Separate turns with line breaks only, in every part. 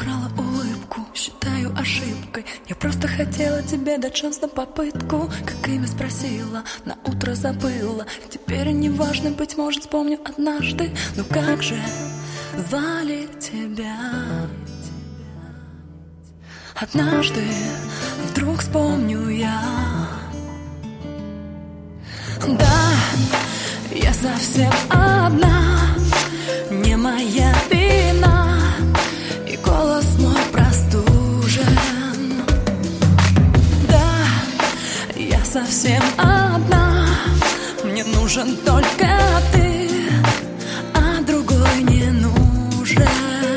украла улыбку, считаю ошибкой. Я просто хотела тебе дать шанс на попытку. Как имя спросила, на утро забыла. Теперь не важно, быть может, вспомню однажды. Но как же звали тебя? Однажды вдруг вспомню я. Да, я совсем одна, не моя вина, и голос мой простужен. Да, я совсем одна, мне нужен только ты, а другой не нужен.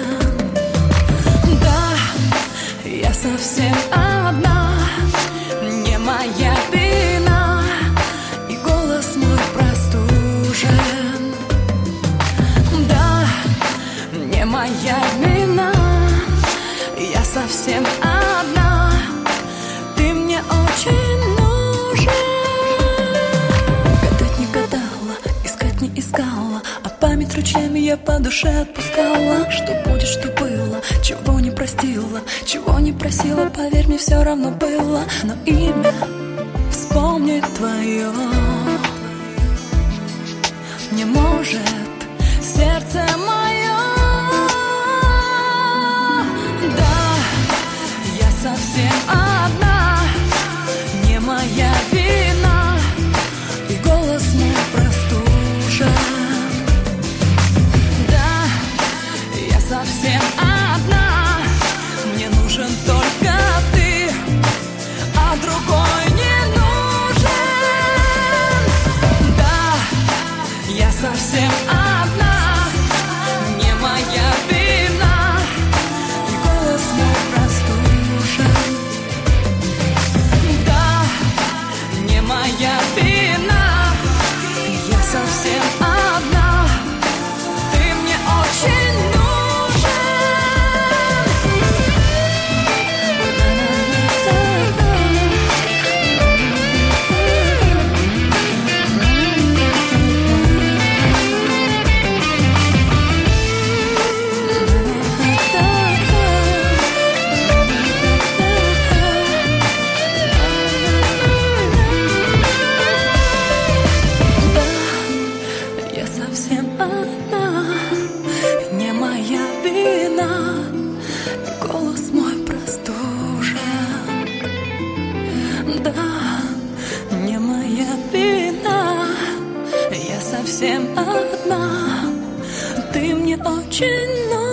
Да, я совсем одна, не моя вина, и голос мой простужен. Да, не моя вина, я совсем одна, ты мне очень нужен. Гадать не гадала, искать не искала, а память ручьями я по душе отпускала. Что будет, что было, чего не простила, чего не просила, поверь мне, все равно было. Но имя вспомнить твое не может сердце мое. Да, я совсем одна, не моя вина, и голос мой простужен. Да, я совсем одна, мне нужен только ты, а другой не нужен. Да, я совсем одна, не моя вина, и голос мой простужен. Да, не моя вина, я совсем одна, ты мне очень нужен. Совсем одна, не моя вина, и голос мой простужен. Да, не моя вина, я совсем одна, ты мне очень нужна.